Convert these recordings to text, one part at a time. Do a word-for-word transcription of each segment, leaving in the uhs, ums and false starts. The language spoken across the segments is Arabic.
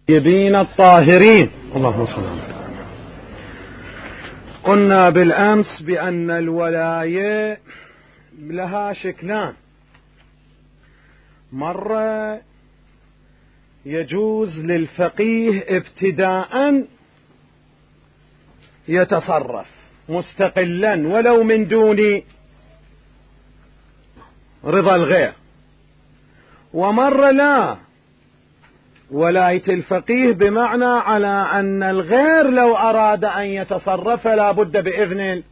الطيبين الطاهرين اللهم صل على محمد. قلنا بالأمس بأن الولاية لها شكلان. مرة يجوز للفقيه ابتداء يتصرف مستقلا ولو من دون رضا الغير، ومرة لا، ولاية الفقيه بمعنى على أن الغير لو أراد أن يتصرف لا بد بإذن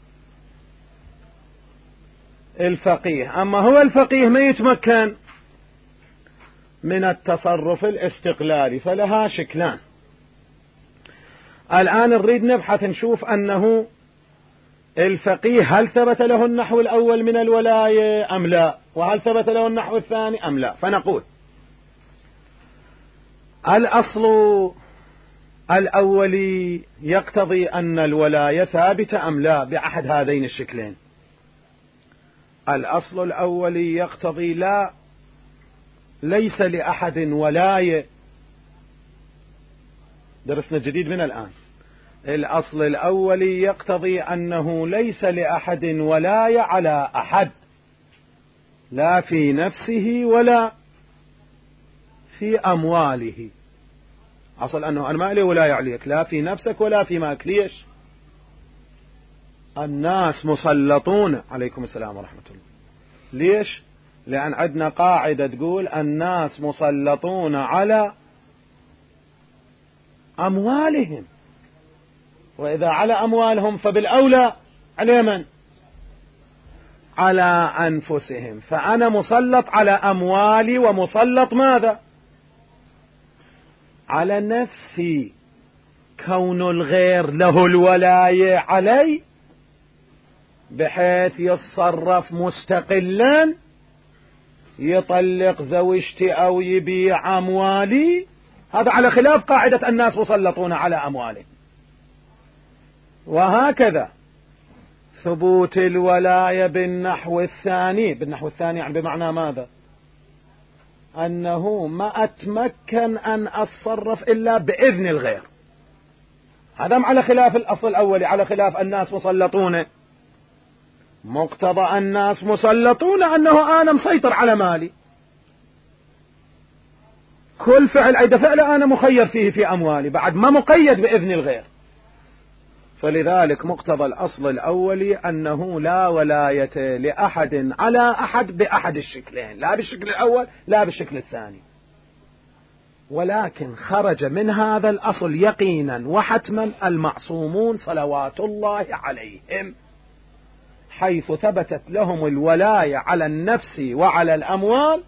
الفقيه، أما هو الفقيه ما يتمكن من التصرف الاستقلالي، فلها شكلان. الآن نريد نبحث نشوف أنه الفقيه هل ثبت له النحو الأول من الولاية أم لا، وهل ثبت له النحو الثاني أم لا. فنقول الأصل الأولي يقتضي أن الولاية ثابتة أم لا بأحد هذين الشكلين. الأصل الأولي يقتضي لا، ليس لأحد ولاية. درسنا جديد من الآن. الأصل الأولي يقتضي أنه ليس لأحد ولاية على أحد، لا في نفسه ولا في أمواله. أصل أنه أنا ما لي ولاية عليك، لا في نفسك ولا في مالك. ليش؟ الناس مسلطون. عليكم السلام ورحمة الله. ليش؟ لأن عندنا قاعدة تقول الناس مسلطون على أموالهم، وإذا على أموالهم فبالأولى على من؟ على أنفسهم. فأنا مسلط على أموالي ومسلط ماذا؟ على نفسي. كون الغير له الولاية علي بحيث يتصرف مستقلا، يطلق زوجتي أو يبيع أموالي، هذا على خلاف قاعدة الناس مسلطون على أموالهم. وهكذا ثبوت الولاية بالنحو الثاني. بالنحو الثاني يعني بمعنى ماذا؟ أنه ما أتمكن أن أتصرف إلا بإذن الغير. هذا على خلاف الأصل الأولي، على خلاف الناس مسلطون. مقتضى الناس مسلطون أنه أنا مسيطر على مالي، كل فعل أي فعل أنا مخير فيه في أموالي، بعد ما مقيد بإذن الغير. فلذلك مقتضى الأصل الأولي أنه لا ولاية لأحد على أحد بأحد الشكلين، لا بالشكل الأول لا بالشكل الثاني. ولكن خرج من هذا الأصل يقينا وحتما المعصومون صلوات الله عليهم، حيث ثبتت لهم الولاية على النفس وعلى الأموال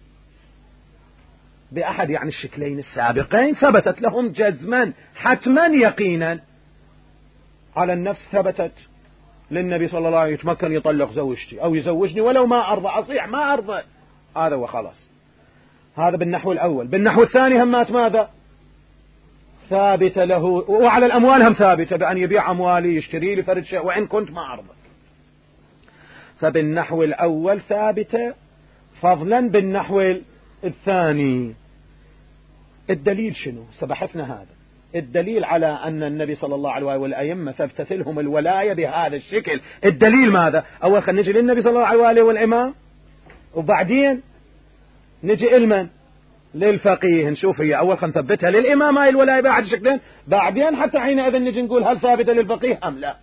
بأحد يعني الشكلين السابقين، ثبتت لهم جزما حتما يقينا. على النفس ثبتت للنبي صلى الله عليه وسلم يتمكن يطلق زوجتي أو يزوجني ولو ما أرضى، أصيح ما أرضى، هذا وخلاص. هذا بالنحو الأول. بالنحو الثاني همات ماذا؟ ثابت له، وعلى الأموال هم ثابتة بأن يبيع أموالي يشتري لي فرد شيء وإن كنت ما أرضى. فبالنحو الأول ثابتة، فضلا بالنحو الثاني. الدليل شنو؟ سبحثنا هذا الدليل على أن النبي صلى الله عليه والأئمة ثبتت لهم الولاية بهذا الشكل. الدليل ماذا؟ أول خلينا نجي للنبي صلى الله عليه والإمام، وبعدين نجي إلمن للفقيه نشوف هي أول خلينا نثبتها للإمام هاي الولاية بأحد الشكلين، بعدين حتى حينئذ نجي نقول هل ثابتة للفقيه أم لا.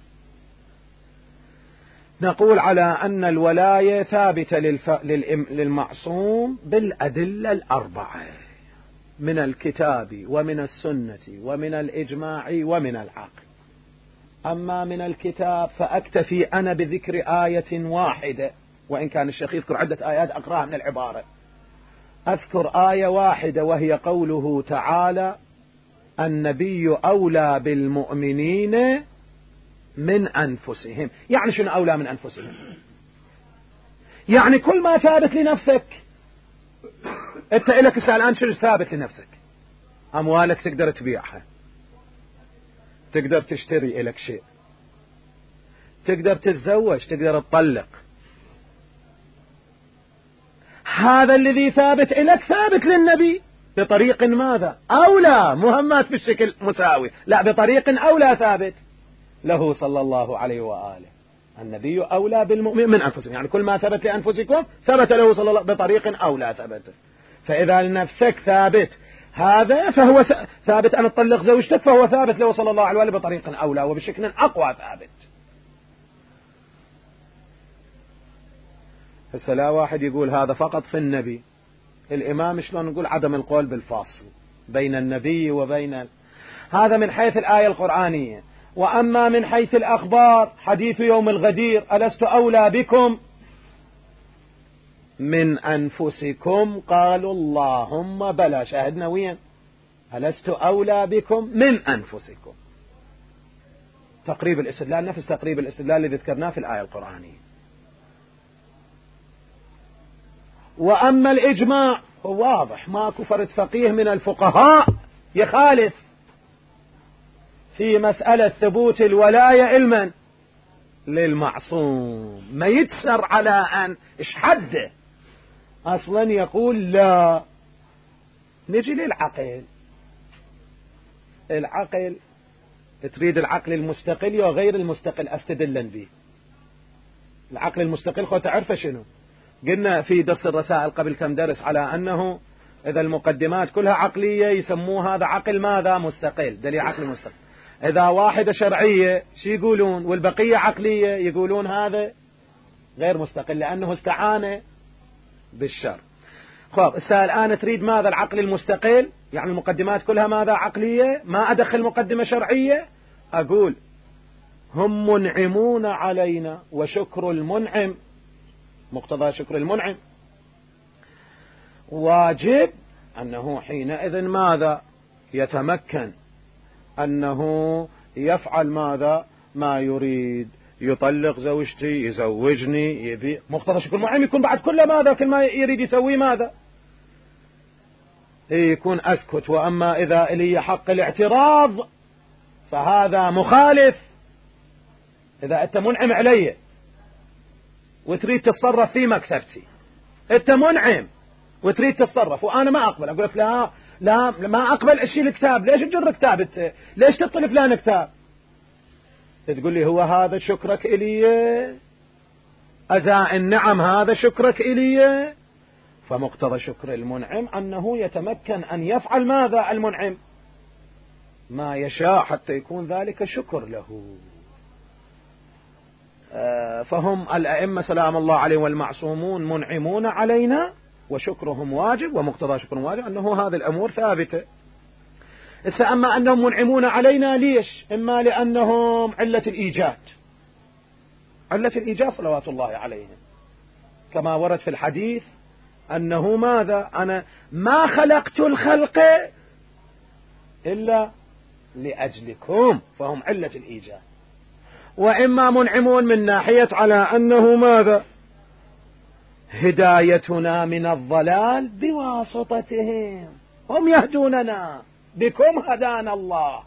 نقول على أن الولاية ثابتة للف... للإم... للمعصوم بالأدلة الأربعة من الكتاب ومن السنة ومن الإجماع ومن العقل. أما من الكتاب فأكتفي أنا بذكر آية واحدة، وإن كان الشيخ يذكر عدة آيات أقرأها من العبارة. أذكر آية واحدة وهي قوله تعالى النبي أولى بالمؤمنين من أنفسهم. يعني شنو أولى من أنفسهم؟ يعني كل ما ثابت لنفسك انت إلك الآن شنو ثابت لنفسك؟ أموالك تقدر تبيعها، تقدر تشتري إلك شيء، تقدر تتزوج، تقدر تطلق. هذا الذي ثابت إلك ثابت للنبي بطريق ماذا أولى، مهمات بالشكل مساوي، لا بطريق أولى ثابت له صلى الله عليه وآله. النبي أولى بالمؤمن من أنفسهم، يعني كل ما ثبت لأنفسكم ثبت له صلى الله بطريق أولى ثبت. فإذا لنفسك ثابت هذا فهو ثابت أن تطلق زوجتك، فهو ثابت له صلى الله عليه وآله بطريق أولى وبشكل أقوى ثابت. هسه لا واحد يقول هذا فقط في النبي. الإمام شلون نقول عدم القول بالفاصل بين النبي وبين ال... هذا من حيث الآية القرآنية. وأما من حيث الأخبار حديث يوم الغدير ألست أولى بكم من أنفسكم قالوا اللهم بلى، شاهدنا وين ألست أولى بكم من أنفسكم، تقريب الاستدلال نفس تقريب الاستدلال الذي ذكرناه في الآية القرآنية. وأما الإجماع هو واضح، ماكو فرد فقيه من الفقهاء يخالف في مسألة ثبوت الولاية علما للمعصوم، ما يتسر على أن إيش حده أصلا يقول لا. نجي للعقل، العقل تريد العقل المستقل وغير المستقل أستدلن به. العقل المستقل خو تعرف شنو؟ قلنا في درس الرسائل قبل كم درس على أنه إذا المقدمات كلها عقلية يسموه هذا عقل ماذا مستقل، دليل عقل مستقل. إذا واحدة شرعية شي يقولون والبقية عقلية يقولون هذا غير مستقل لأنه استعان بالشر. خب الآن تريد ماذا العقل المستقل، يعني المقدمات كلها ماذا عقلية، ما أدخل مقدمة شرعية. أقول هم منعمون علينا وشكر المنعم، مقتضى شكر المنعم واجب أنه حينئذ ماذا يتمكن أنه يفعل ماذا ما يريد، يطلق زوجتي، يزوجني، يبي مقتضى شكر المنعم يكون بعد كل ماذا كل ما يريد يسوي ماذا يكون أسكت. وأما إذا لي حق الاعتراض فهذا مخالف. إذا أنت منعم علي وتريد تتصرف في مكتبتي، أنت منعم وتريد تتصرف وأنا ما أقبل، أقول لك لا لا ما أقبل أشيل الكتاب، ليش تجر كتاب أنت؟ ليش تطلع فلان كتاب؟ تقول لي هو هذا شكرك إلي؟ أزاء النعم هذا شكرك إلي؟ فمقتضى شكر المنعم أنه يتمكن أن يفعل ماذا المنعم ما يشاء حتى يكون ذلك شكر له. فهم الأئمة سلام الله عليهم والمعصومون منعمون علينا وشكرهم واجب، ومقتضى شكرهم واجب أنه هذه الأمور ثابتة. أما أنهم منعمون علينا ليش؟ إما لأنهم علة الإيجاد، علة الإيجاد صلوات الله عليهم كما ورد في الحديث أنه ماذا أنا ما خلقت الخلق إلا لأجلكم، فهم علة الإيجاد. وإما منعمون من ناحية على أنه ماذا هدايتنا من الضلال بواسطتهم، هم يهدوننا بكم هدانا الله.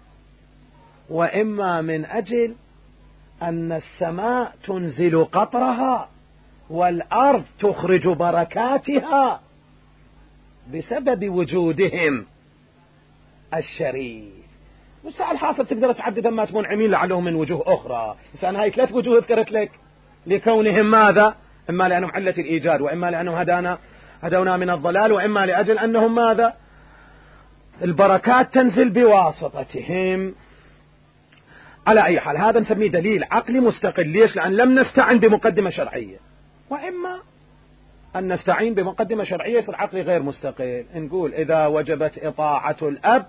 وإما من أجل أن السماء تنزل قطرها والأرض تخرج بركاتها بسبب وجودهم الشريف. والساعة الحاصل تقدر تعدد ما منعمين لعلهم من وجوه أخرى، بس أنا هاي ثلاث وجوه ذكرت لك لكونهم ماذا إما لأنهم علة الإيجاد، وإما لأنهم هدانا هدونا من الضلال، وإما لأجل أنهم ماذا البركات تنزل بواسطتهم. على أي حال هذا نسميه دليل عقلي مستقل. ليش؟ لأن لم نستعن بمقدمة شرعية. وإما أن نستعين بمقدمة شرعية يصير عقلي غير مستقل. نقول إذا وجبت إطاعة الأب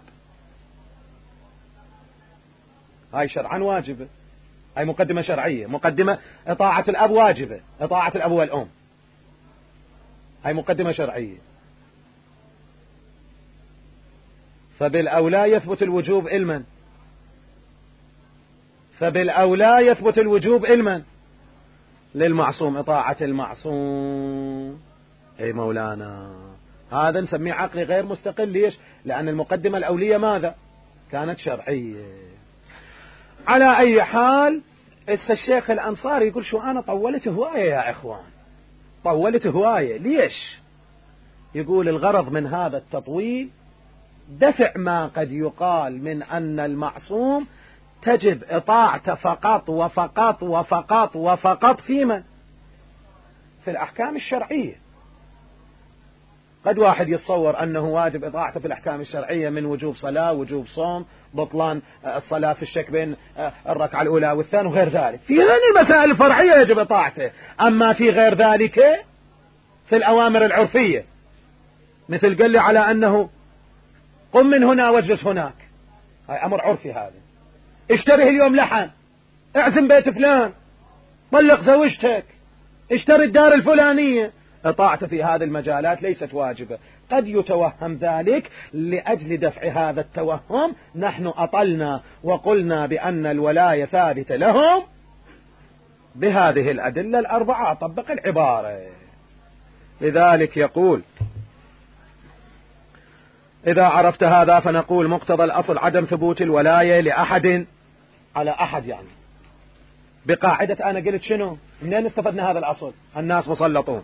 هاي شرعا واجبة، هاي مقدمة شرعية. مقدمة إطاعة الأب واجبة، إطاعة الأب والأم هاي مقدمة شرعية. فبالأولى يثبت الوجوب علما، فبالأولى يثبت الوجوب علما للمعصوم، إطاعة المعصوم. أي مولانا هذا نسميه عقلي غير مستقل. ليش؟ لأن المقدمة الأولية ماذا كانت شرعية. على أي حال الشيخ الأنصاري يقول شو أنا طولت هواية يا إخوان، طولت هواية. ليش؟ يقول الغرض من هذا التطويل دفع ما قد يقال من أن المعصوم تجب إطاعته فقط وفقط وفقط وفقط في من؟ في الأحكام الشرعية. قد واحد يتصور أنه واجب إطاعته في الأحكام الشرعية من وجوب صلاة، وجوب صوم، بطلان الصلاة في الشك بين الركعة الأولى والثانية وغير ذلك. في هذه المسائل الفرعية يجب إطاعته. أما في غير ذلك في الأوامر العرفية، مثل قال لي على أنه قم من هنا واجلس هناك، هاي أمر عرفي. هذا اشتري اليوم لحم، اعزم بيت فلان، طلق زوجتك، اشتري الدار الفلانية، إطاعته في هذه المجالات ليست واجبة. قد يتوهم ذلك. لأجل دفع هذا التوهم نحن أطلنا وقلنا بأن الولاية ثابتة لهم بهذه الأدلة الأربعة. طبق العبارة. لذلك يقول إذا عرفت هذا فنقول مقتضى الأصل عدم ثبوت الولاية لأحد على أحد، يعني بقاعدة أنا قلت شنو؟ منين استفدنا هذا الأصل؟ الناس مسلطون.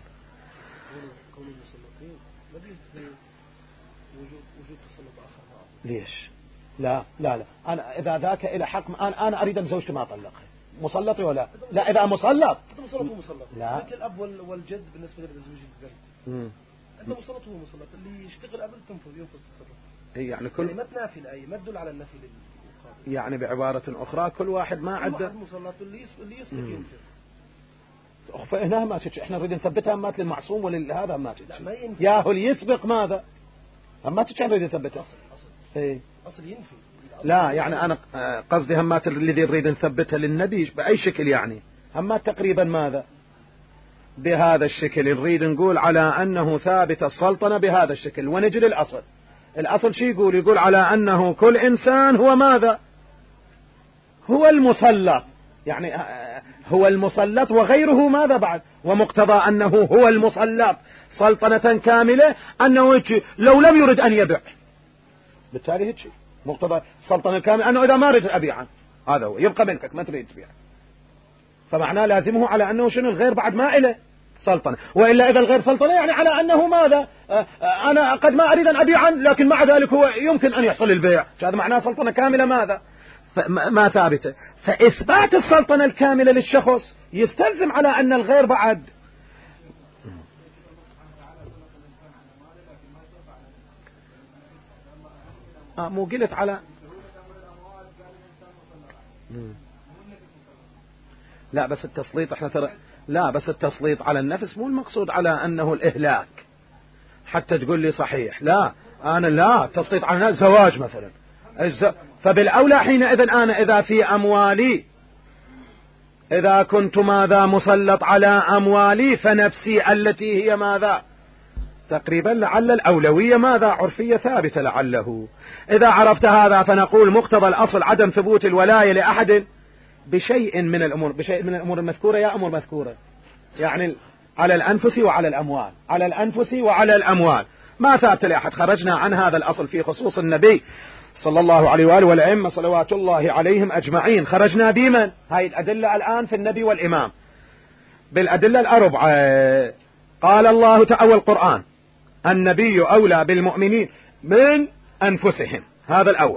ليش؟ لا لا لا أنا إذا ذاك إلى حق أنا أنا أريد أن زوجتي ما أطلقها، مسلط ولا لا؟ إذا مسلط أنت مسلط هو مسلط. لا، مثل الأب والجد بالنسبة للزوج الجد. أنت مسلط هو مسلط، اللي يشتغل قبل تنفذ ينفذ التصرف. هي يعني كل يعني ما تنافي الأي، ما تدل على النفي للقاضي. يعني بعبارة أخرى كل واحد ما عده. كل واحد مسلط، اللي يسبق اللي يسبق ينفذ. فهنا ما تجي احنا نريد نثبتها مات للمعصوم ولهذا ما تجي. لا ما ينفي. ياهو اللي يسبق ماذا؟ ما تجي نريد نثبتها. أصل أصل. ايه أصل ينفي. لا يعني أنا قصدي همات الذي نريد نثبتها للنبي بأي شكل، يعني همات تقريبا ماذا؟ بهذا الشكل. نريد نقول على أنه ثابت السلطنة بهذا الشكل. ونجي للأصل. الأصل شي يقول؟ يقول على أنه كل إنسان هو ماذا؟ هو المسلط، يعني هو المسلط وغيره ماذا بعد؟ ومقتضى أنه هو المسلط سلطنة كاملة أنه لو لم يرد أن يبيع، بالتالي هيك مقتضى السلطنة الكاملة أنه إذا ما رد أبيعا هذا هو يبقى ملكك ما تريد تبيع. فمعناه لازمه على أنه شنو الغير بعد ما إله سلطنة. وإلا إذا الغير سلطنة يعني على أنه ماذا؟ أنا قد ما أريد أن أبيعا لكن مع ذلك هو يمكن أن يحصل البيع. هذا معناه سلطنة كاملة ماذا؟ ما ثابتة. فإثبات السلطنة الكاملة للشخص يستلزم على أن الغير بعد. آه مو قلت على لا بس التسليط احنا ترى لا بس التسليط على النفس مو المقصود على أنه الإهلاك حتى تقول لي صحيح. لا أنا لا تسليط على النفس زواج مثلا. فبالأولى حينئذ أنا إذا في أموالي إذا كنت ماذا مسلط على أموالي فنفسي التي هي ماذا تقريبا لعل الأولوية ماذا عرفية ثابتة لعله. إذا عرفت هذا فنقول مقتضى الأصل عدم ثبوت الولاية لأحد بشيء من الأمور. بشيء من الأمور المذكورة يا أمور مذكورة يعني على الأنفس وعلى الأموال. على الأنفس وعلى الأموال ما ثابت لأحد. خرجنا عن هذا الأصل في خصوص النبي صلى الله عليه وآله والأئمة صلوات الله عليهم أجمعين. خرجنا بمن؟ هاي الأدلة الآن في النبي والإمام بالأدلة الأربعة. قال الله تعالى القرآن النبي أولى بالمؤمنين من أنفسهم. هذا الأول.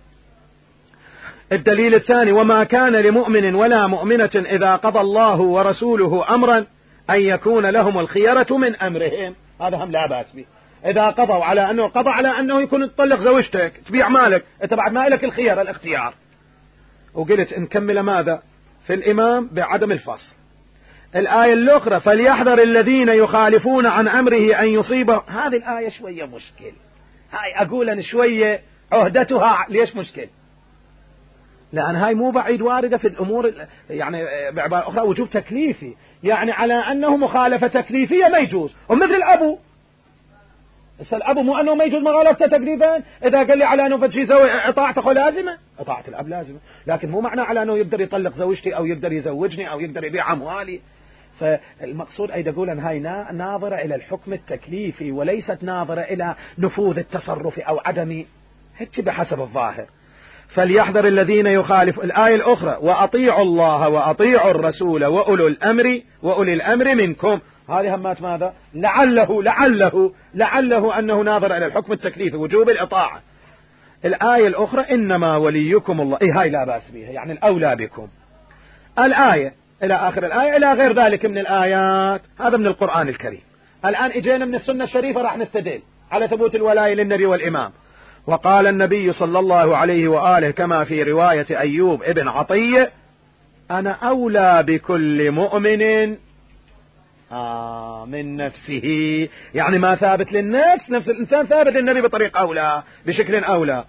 الدليل الثاني وما كان لمؤمن ولا مؤمنة إذا قضى الله ورسوله أمرا أن يكون لهم الخيرة من أمرهم. هذا هم لا بأس به. إذا قضوا على أنه قضى على أنه يكون تطلق زوجتك تبيع مالك أنت بعد ما لك الخيار الاختيار. وقلت نكمل ماذا في الإمام بعدم الفصل. الآية الأخرى فليحذر الذين يخالفون عن أمره أن يصيبه. هذه الآية شوية مشكل. هاي أقول أن شوية عهدتها ليش مشكل؟ لأن هاي مو بعيد واردة في الأمور يعني بعبارة أخرى وجوب تكليفي يعني على أنه مخالفة تكليفية ما يجوز. ومثل الأبو الأبو مو أنه ما يجوز مخالفة تكليفا. إذا قال لي على أنه فتشي زوج إطاعته لازمة إطاعة الأب لازمة لكن مو معنى على أنه يقدر يطلق زوجتي أو يقدر يزوجني أو يقدر يبيع أموالي. فالمقصود أيضا أقول أن هاي ناظرة إلى الحكم التكليفي وليست ناظرة إلى نفوذ التصرف أو عدم هيك بحسب الظاهر. فليحذر الذين يخالف. الآية الأخرى وأطيعوا الله وأطيعوا الرسول وأولو الأمر وأولي الأمر منكم. هذه همات ماذا؟ لعله لعله لعله أنه ناظر إلى الحكم التكليفي وجوب الإطاعة. الآية الأخرى إنما وليكم الله، إيه هاي لا بأس بها، يعني الأولى بكم. الآية إلى آخر الآية إلى غير ذلك من الآيات، هذا من القرآن الكريم. الآن إجينا من السنة الشريفة راح نستدل على ثبوت الولاية للنبي والإمام. وقال النبي صلى الله عليه وآله كما في رواية أيوب ابن عطية: أنا أولى بكل مؤمن آه من نفسه، يعني ما ثابت للنفس، نفس الإنسان ثابت للنبي بطريق أولى، بشكل أولى.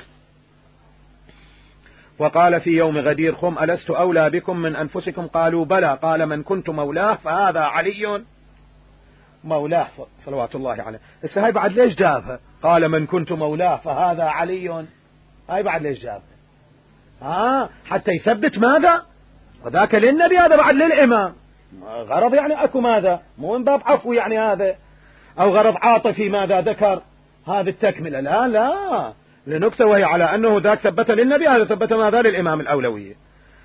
وقال في يوم غدير خم: ألست أولى بكم من أنفسكم؟ قالوا بلى. قال: من كنت مولاه فهذا علي مولاه صلوات الله عليه. هسه هاي بعد ليش جابها؟ قال: من كنت مولاه فهذا علي. هاي بعد ليش جابها؟ آه حتى يثبت ماذا؟ وذاك للنبي، هذا بعد للإمام. غرض يعني أكو ماذا؟ مو من باب عفو يعني هذا، أو غرض عاطفي ماذا ذكر هذا التكملة؟ لا لا، لنكتة، وهي على أنه ذاك ثبت للنبي، هذا ثبت ماذا؟ للإمام الأولوية.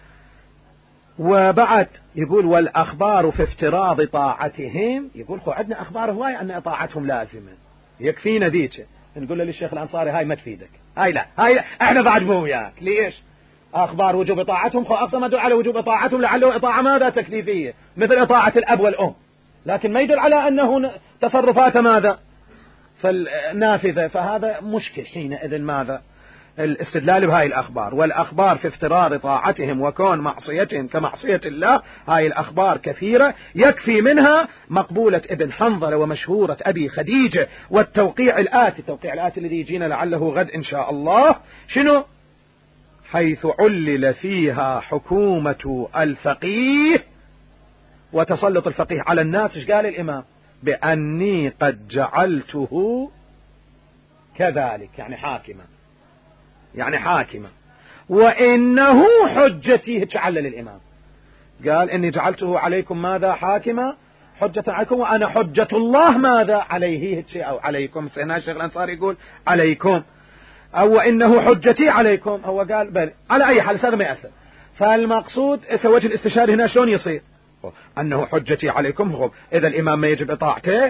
وبعد يقول: والأخبار في افتراض طاعتهم. يقول خو عندنا أخبار هواية أن طاعتهم لازمة، يكفينا ذيك. نقول له للشيخ الأنصاري: هاي ما تفيدك، هاي لا، هاي لا. احنا بعد مو وياك. ليش؟ أخبار وجوب طاعتهم خو أقصى ما يدل على وجوب طاعتهم، لعله إطاعة ماذا؟ تكليفية، مثل إطاعة الأب والأم، لكن ما يدل على أنه تصرفات ماذا؟ فالنافذة. فهذا مشكل حينئذ ماذا؟ الاستدلال بهاي الأخبار. والأخبار في افتراض طاعتهم وكون معصيتهم كمعصية الله، هاي الأخبار كثيرة، يكفي منها مقبولة ابن حنظلة ومشهورة أبي خديجة، والتوقيع الآتي. التوقيع الآتي الذي يجينا لعله غد إن شاء الله، شنو؟ حيث علل فيها حكومة الفقيه وتسلط الفقيه على الناس. ايش قال الإمام؟ بأني قد جعلته كذلك، يعني حاكما، يعني حاكما، وإنه حجتي. تعلل الإمام، قال: إني جعلته عليكم ماذا؟ حاكما، حجة عليكم، وأنا حجة الله ماذا؟ عليه، أو عليكم. سيدنا الشيخ الأنصاري يقول عليكم، أو إنه حجتي عليكم. هو قال بل. على أي حال هذا ما يأثر. فالمقصود وجه الاستشهاد هنا شلون يصير؟ أنه حجتي عليكم. هو إذا الإمام ما يجب إطاعته،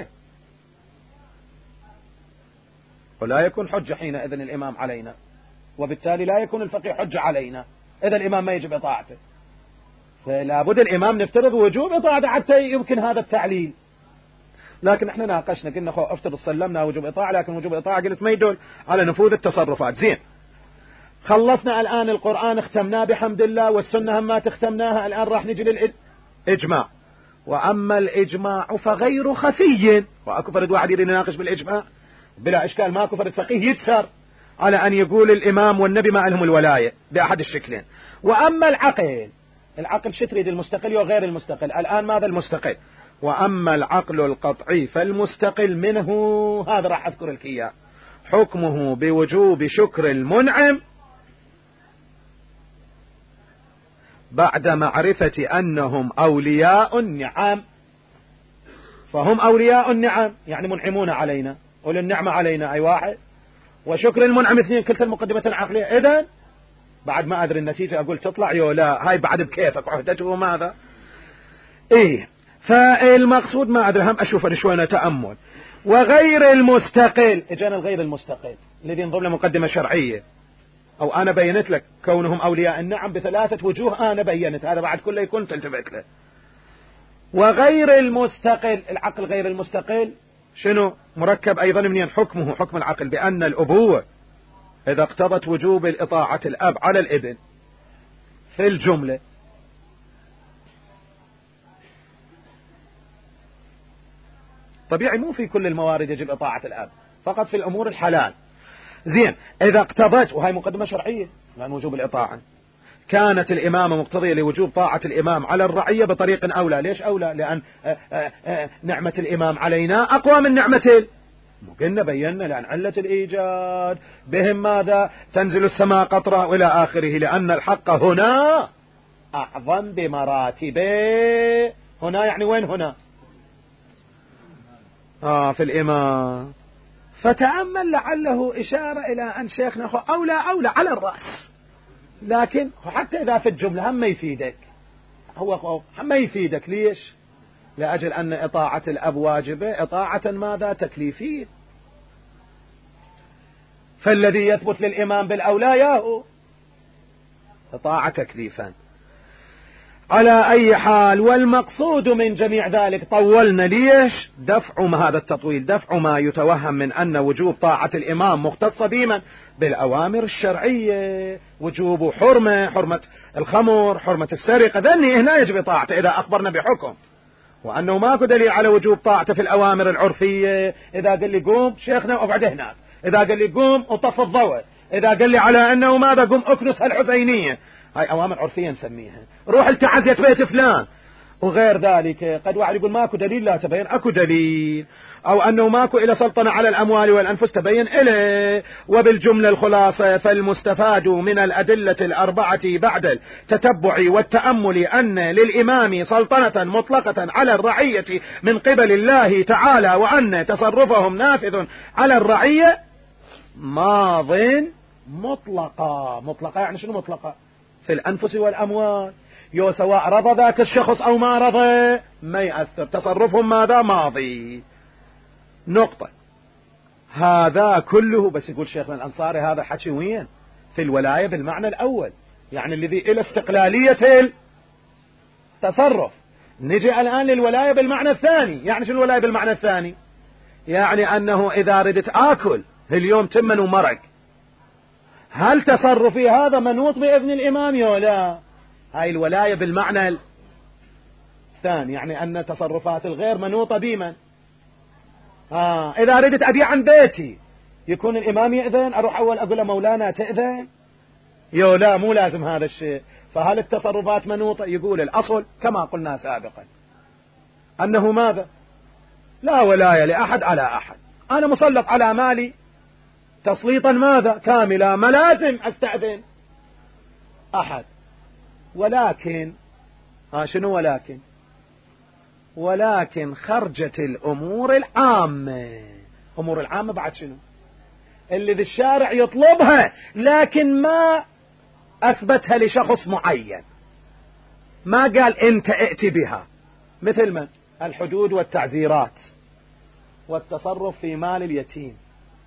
ولا يكون حجة حينئذ الإمام علينا، وبالتالي لا يكون الفقيه حجة علينا إذا الإمام ما يجب إطاعته. فلا بد الإمام نفترض وجوب إطاعته حتى يمكن هذا التعليل. لكن احنا ناقشنا قلنا خو افترض سلمنا وجوب إطاعة، لكن وجوب إطاعة قلت ما يدل على نفوذ التصرفات. زين، خلصنا الآن القرآن اختمناه بحمد الله، والسنة هم ما تختمناها. الآن راح نجي للإجماع. وأما الإجماع فغير خفي. وأكو فرد واحد يريد يناقش بالإجماع بلا إشكال، ما أكو فرد فقيه يتسر على أن يقول الإمام والنبي ما لهم الولاية بأحد الشكلين. وأما العقل، العقل شو تريد؟ المستقل وغير المستقل. الآن ماذا المستقل؟ وأما العقل القطعي فالمستقل منه، هذا راح أذكر لك إياه، حكمه بوجوب شكر المنعم بعد معرفة أنهم أولياء النعم. فهم أولياء النعم، يعني منعمون علينا، وللنعمة علينا أي واحد، وشكر المنعم اثنين، كلتا المقدمة العقلية. إذن بعد ما أدري النتيجة أقول تطلع يو لا، هاي بعد بكيفك، عهدته ماذا؟ إيه. فالمقصود ما أدري، هم أشوف شوية تأمل. وغير المستقل، إجانا الغير المستقل الذي ينظم له مقدمة شرعية، أو أنا بينت لك كونهم أولياء النعم بثلاثة وجوه، أنا بينت هذا بعد كله يكون تلتفت له. وغير المستقل، العقل غير المستقل شنو؟ مركب أيضا منين؟ حكمه حكم العقل بأن الأبوة إذا اقتضت وجوب الإطاعة الأب على الابن في الجملة، طبيعي مو في كل الموارد يجب إطاعة الأب، فقط في الأمور الحلال. زين، إذا اقتضت، وهي مقدمة شرعية لأن وجوب الإطاعة، كانت الإمامة مقتضية لوجوب طاعة الإمام على الرعية بطريق أولى. ليش أولى؟ لأن آآ آآ نعمة الإمام علينا أقوى من نعمة، قلنا بينا، لأن علة الإيجاد بهم ماذا؟ تنزل السماء قطرة وإلى آخره، لأن الحق هنا أعظم بمراتبه. هنا يعني وين هنا؟ آه في الإمام. فتأمل لعله إشارة إلى أن شيخنا أولى أولى على الرأس، لكن حتى إذا في الجملة هم ما يفيدك، هو هم ما يفيدك. ليش؟ لأجل أن إطاعة الأب واجبة إطاعة ماذا؟ تكليفية. فالذي يثبت للإمام بالأولى ياهو إطاعة تكليفا. على أي حال، والمقصود من جميع ذلك، طولنا ليش؟ دفع ما هذا التطويل دفع ما يتوهم من أن وجوب طاعة الإمام مختص بمن؟ بالأوامر الشرعية، وجوب حرمة، حرمة الخمر، حرمة السرقة، ذني هنا يجب طاعته إذا أخبرنا بحكم، وأنه ماكو دليل على وجوب طاعته في الأوامر العرفية. إذا قال لي قوم شيخنا وأقعد هناك، إذا قال لي قوم وطف الضوء، إذا قال لي على أنه ماذا قوم أكنس هالحسينية، هاي أوامر عرفية نسميها. روح التعزية بيت فلان وغير ذلك. قد واحد يقول ماكو دليل، لا تبين أكو دليل، أو أنه ماكو إلى سلطنة على الأموال والأنفس، تبين إليه. وبالجملة الخلاصة، فالمستفاد من الأدلة الأربعة بعد التتبع والتأمل أن للإمام سلطنة مطلقة على الرعية من قبل الله تعالى، وأن تصرفهم نافذ على الرعية ماض مطلقة. مطلقة يعني شنو مطلقة؟ في الأنفس والأموال، يو سواء رضى ذاك الشخص أو ما رضى ما يأثر، تصرفهم ماذا؟ ماضي. نقطة. هذا كله بس يقول شيخنا الأنصاري هذا حكي وين؟ في الولاية بالمعنى الأول، يعني الذي إلى استقلالية التصرف. نجي الآن للولاية بالمعنى الثاني. يعني شنو الولاية بالمعنى الثاني؟ يعني أنه إذا ردت آكل اليوم تمن ومرق، هل تصرفي هذا منوط بإذن الإمام يا لا؟ هاي الولاية بالمعنى الثاني، يعني أن تصرفات الغير منوطة بمن؟ آه إذا ردت أبيع عن بيتي يكون الإمام يأذن؟ أروح أول أقول مولانا تأذن؟ يا لا، مو لازم هذا الشيء. فهل التصرفات منوطة؟ يقول الأصل كما قلنا سابقا أنه ماذا؟ لا ولاية لأحد على أحد. أنا مسلط على مالي تسليطا ماذا؟ كاملا، ما لازم أستأذن أحد. ولكن ها شنو ولكن؟ ولكن خرجت الأمور العامة. أمور العامة بعد شنو؟ اللي ذي الشارع يطلبها لكن ما أثبتها لشخص معين، ما قال أنت ائتي بها، مثل من؟ الحدود والتعزيرات والتصرف في مال اليتيم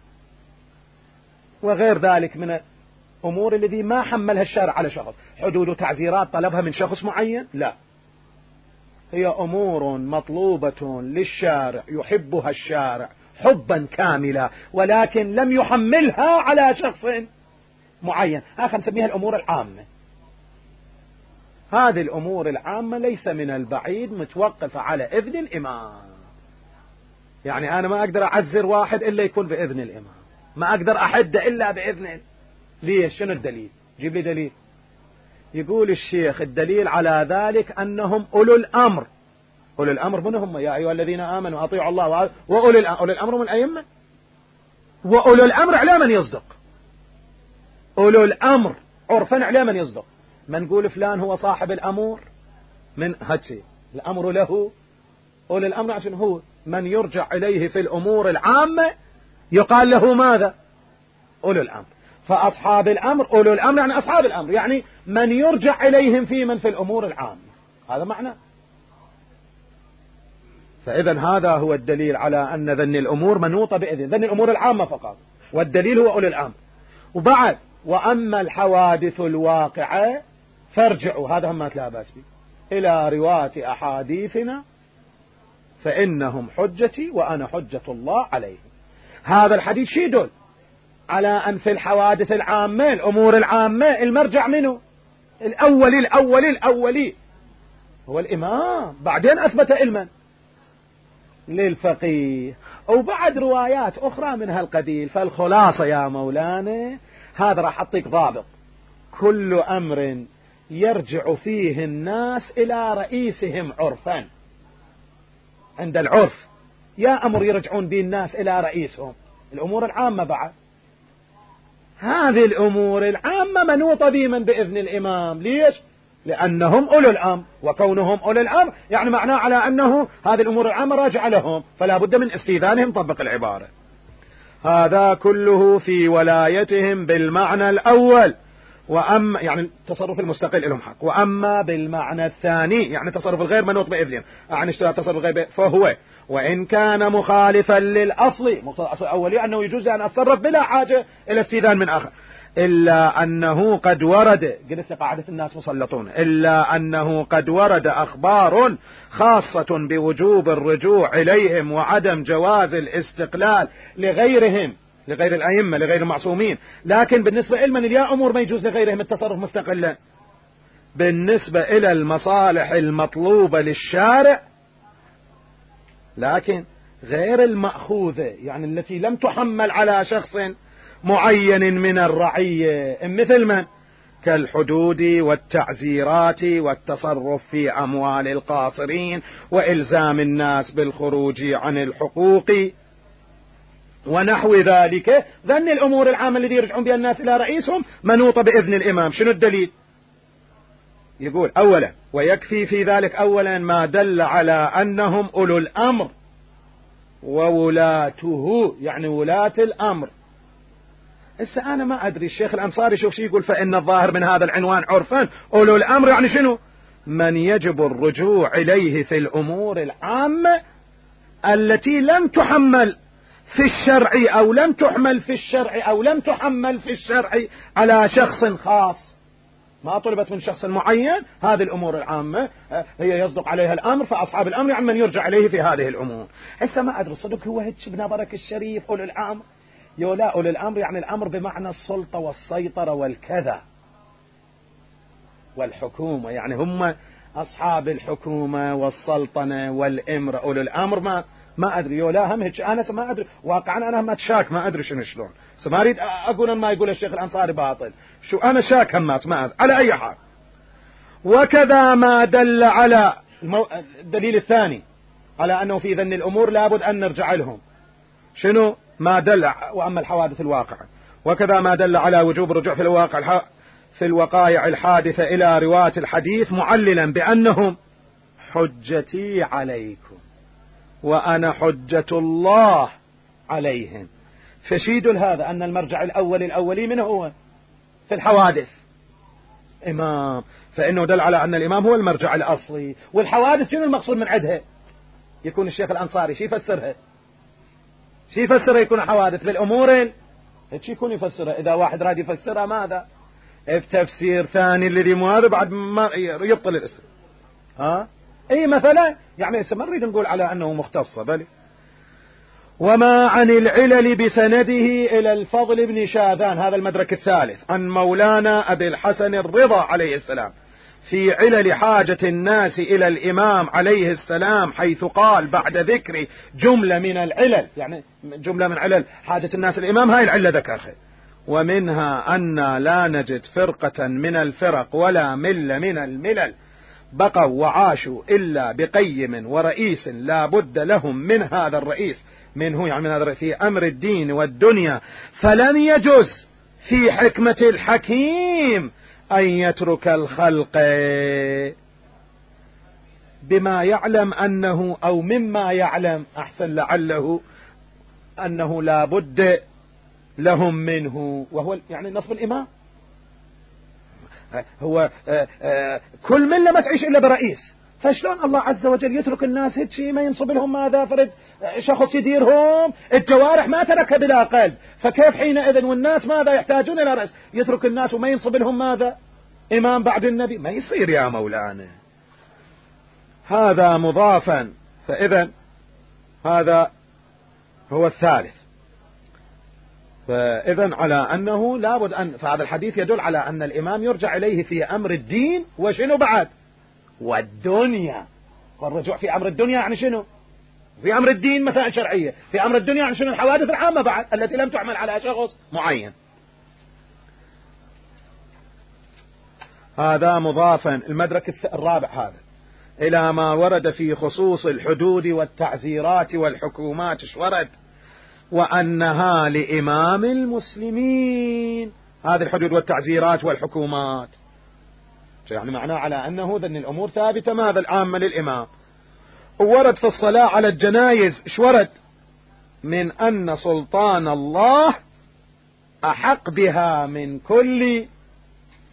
وغير ذلك من أمور الذي ما حملها الشارع على شخص. حدود وتعزيرات طلبها من شخص معين؟ لا، هي أمور مطلوبة للشارع يحبها الشارع حبا كاملا، ولكن لم يحملها على شخص معين. هذا نسميها الأمور العامة. هذه الأمور العامة ليس من البعيد متوقفة على إذن الإمام. يعني أنا ما أقدر أعزر واحد إلا يكون بإذن الإمام، ما أقدر أحد إلا بإذنه. ليش؟ شنو الدليل؟ جيب لي دليل. يقول الشيخ الدليل على ذلك أنهم أولو الأمر. أولو الأمر من هم؟ يا أيها الذين آمنوا أطيعوا الله وأولو أولو الأمر من الأئمة. وأولو الأمر على من يصدق؟ أولو الأمر عرفا على من يصدق؟ من نقول فلان هو صاحب الأمر من هاتي الأمر له. أولو الأمر عشان هو من يرجع إليه في الأمور العامة يقال له ماذا؟ أولو الأمر. فأصحاب الأمر أولو الأمر يعني أصحاب الأمر، يعني من يرجع إليهم في من في الأمور العامة، هذا معنى. فإذا هذا هو الدليل على أن ذن الأمور منوطة بإذن، ذن الأمور العامة فقط، والدليل هو أولو الأمر. وبعد وأما الحوادث الواقعة فارجعوا، هذا هم ما لا بأس به، إلى رواية أحاديثنا فإنهم حجتي وأنا حجة الله عليهم. هذا الحديث شي يدل على أن في الحوادث العامة الأمور العامة المرجع منه الأولي الأولي الأولي هو الإمام، بعدين أثبت علما للفقيه. وبعد روايات أخرى من هالقبيل. فالخلاصة يا مولانا هذا راح أعطيك ضابط: كل أمر يرجع فيه الناس إلى رئيسهم عرفا. عند العرف يا أمر يرجعون به الناس إلى رئيسهم، الأمور العامة بعد. هذه الأمور العامة منوطة بمن؟ بإذن الإمام. ليش؟ لأنهم أولو الأمر، وكونهم أولو الأمر يعني معناه على أنه هذه الأمور العامة راجعة لهم، فلا بد من استئذانهم. طبق العبارة. هذا كله في ولايتهم بالمعنى الأول، وأما يعني التصرف المستقل لهم حق. وأما بالمعنى الثاني يعني تصرف الغير منوط بإذن عن اشتراط تصرف الغير فهو وإن كان مخالفا للأصل، مقتضى الأصل الأولي أنه يجوز أن أتصرف بلا حاجة إلى استئذان من آخر، إلا أنه قد ورد، قلت لقاعدة الناس مسلطون، إلا أنه قد ورد أخبار خاصة بوجوب الرجوع إليهم وعدم جواز الاستقلال لغيرهم، لغير الأئمة لغير المعصومين. لكن بالنسبة إلمن اليا أمور ما يجوز لغيرهم التصرف مستقلا. بالنسبة إلى المصالح المطلوبة للشارع لكن غير المأخوذة يعني التي لم تحمل على شخص معين من الرعية، مثل من كالحدود والتعزيرات والتصرف في أموال القاصرين وإلزام الناس بالخروج عن الحقوق ونحو ذلك. ذن الأمور العامة الذي يرجعون بها الناس إلى رئيسهم منوطة بإذن الإمام. شنو الدليل؟ يقول أولا ويكفي في ذلك أولا ما دل على أنهم أولو الأمر وولاته، يعني ولاة الأمر. هسه أنا ما أدري الشيخ الأنصاري شوف شي يقول فإن الظاهر من هذا العنوان عرفا أولو الأمر يعني شنو؟ من يجب الرجوع إليه في الأمور العامة التي لم تحمل في الشرع أو لم تحمل في الشرع أو لم تحمل في الشرع على شخص خاص، ما طلبت من شخص معين. هذه الأمور العامة هي يصدق عليها الأمر، فأصحاب الأمر يعني من يرجع إليه في هذه الأمور. هسه ما أدري صدق هو هيك بنظرك الشريف أولو الأمر؟ يولا أولو الأمر يعني الأمر بمعنى السلطة والسيطرة والكذا والحكومة، يعني هم أصحاب الحكومة والسلطنة والإمرة أولو الأمر. ما ما أدري يولا هم هيك. أنا ما أدري واقعا، أنا ما أتشاك ما أدري شنو شلون، ما أريد أقول ما يقول الشيخ الأنصاري باطل، شو أنا شاك همات ما أدري على أي حال. وكذا ما دل على المو... الدليل الثاني على أنه في ذن الأمور لابد أن نرجع لهم. شنو ما دل؟ وأما الحوادث الواقعة. وكذا ما دل على وجوب الرجوع في الواقع الح... في الوقائع الحادثة إلى رواة الحديث معللا بأنهم حجتي عليكم وأنا حجة الله عليهم. فشيد هذا أن المرجع الأول الأولي من هو في الحوادث إمام، فإنه دل على أن الإمام هو المرجع الأصلي. والحوادث شنو المقصود من عدها؟ يكون الشيخ الأنصاري شي يفسرها شي يفسرها يكون حوادث بالأمور هيك يكون يفسرها. إذا واحد راد يفسرها ماذا بتفسير ثاني الذي مو بعد ما يبطل الاسم. ها اي مثلا يعني ما نريد نقول على انه مختصة بل. وما عن العلل بسنده الى الفضل بن شاذان، هذا المدرك الثالث، عن مولانا ابي الحسن الرضا عليه السلام في علل حاجة الناس الى الامام عليه السلام، حيث قال بعد ذكر جملة من العلل، يعني جملة من علل حاجة الناس الامام، هاي العلة ذكرها. ومنها أن لا نجد فرقة من الفرق ولا ملة من الملل بقوا وعاشوا إلا بقيم ورئيس لا بد لهم من هذا الرئيس، منه يعني من هذا الرئيس في أمر الدين والدنيا، فلم يجوز في حكمة الحكيم أن يترك الخلق بما يعلم أنه أو مما يعلم أحسن لعله أنه لا بد لهم منه، وهو يعني نصب الإمام. هو آآ آآ كل ملة ما تعيش إلا برئيس، فشلون الله عز وجل يترك الناس هيك ما ينصب لهم ماذا فرد شخص يديرهم؟ الجوارح ما تركها بلا قلب، فكيف حينئذ والناس ماذا يحتاجون إلى رئيس يترك الناس وما ينصب لهم ماذا إمام بعد النبي؟ ما يصير يا مولانا. هذا مضافا، فإذا هذا هو الثالث. فإذا على أنه لابد أن، فهذا الحديث يدل على أن الإمام يرجع إليه في أمر الدين وشنو بعد والدنيا. والرجوع في أمر الدنيا يعني شنو؟ في أمر الدين مسائل شرعية، في أمر الدنيا يعني شنو؟ الحوادث العامة بعد التي لم تعمل على شخص معين. هذا مضافا. المدرك الرابع هذا إلى ما ورد في خصوص الحدود والتعزيرات والحكومات. ايش ورد؟ وأنها لإمام المسلمين، هذه الحدود والتعزيرات والحكومات، يعني معناه على أنه ذن الأمور ثابتة ماذا العامة للإمام. ورد في الصلاة على الجنائز ايش ورد؟ من أن سلطان الله أحق بها من كل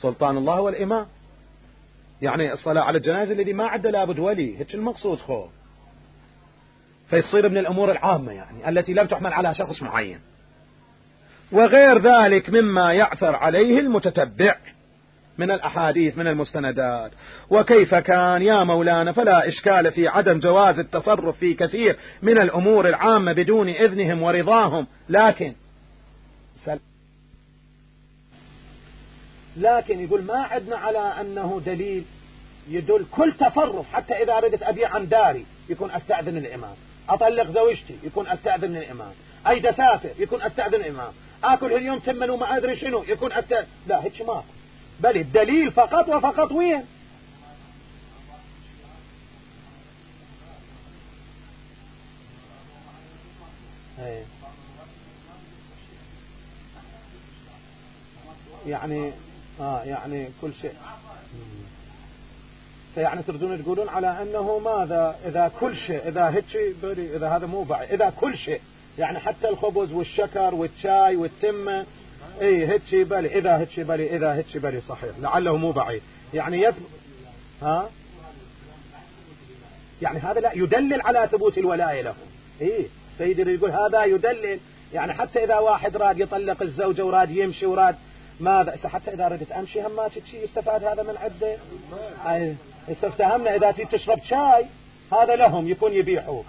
سلطان الله والإمام. يعني الصلاة على الجنازة الذي ما عده لابد ولي، هيك المقصود خو، فيصير من الأمور العامة يعني التي لم تحمل على شخص معين، وغير ذلك مما يعثر عليه المتتبع من الأحاديث من المستندات. وكيف كان يا مولانا فلا إشكال في عدم جواز التصرف في كثير من الأمور العامة بدون إذنهم ورضاهم، لكن لكن يقول ما عدنا على أنه دليل يدل كل تصرف، حتى إذا أردت أبيع عن داري يكون أستأذن الإمام، أطلق زوجتي يكون أستأذن الإمام، أيد أسافر يكون أستأذن الإمام، آكل اليوم تمن وما أدري شنو يكون أستأذن، لا هيك ما، بل الدليل فقط وفقط وين؟ ايه. يعني آه يعني كل شيء، فيعني تردون تقولون على أنه ماذا إذا كل شيء، إذا هيك بلي، إذا هذا مو بعيد، إذا كل شيء يعني حتى الخبز والشكر والشاي والتمة، اي هيك بلي، إذا هيك بلي، إذا هيك بلي صحيح، لعله مو بعيد يعني يثبت. ها يعني هذا لا يدلل على ثبوت الولاية له. ايه سيدي يقول هذا يدلل، يعني حتى إذا واحد راد يطلق الزوجة وراد يمشي وراد ماذا، حتى إذا ردت أمشي هم ما شيء يستفاد هذا من عدة. أي استفهمنا إذا تي تشرب شاي هذا لهم يكون يبيحوه.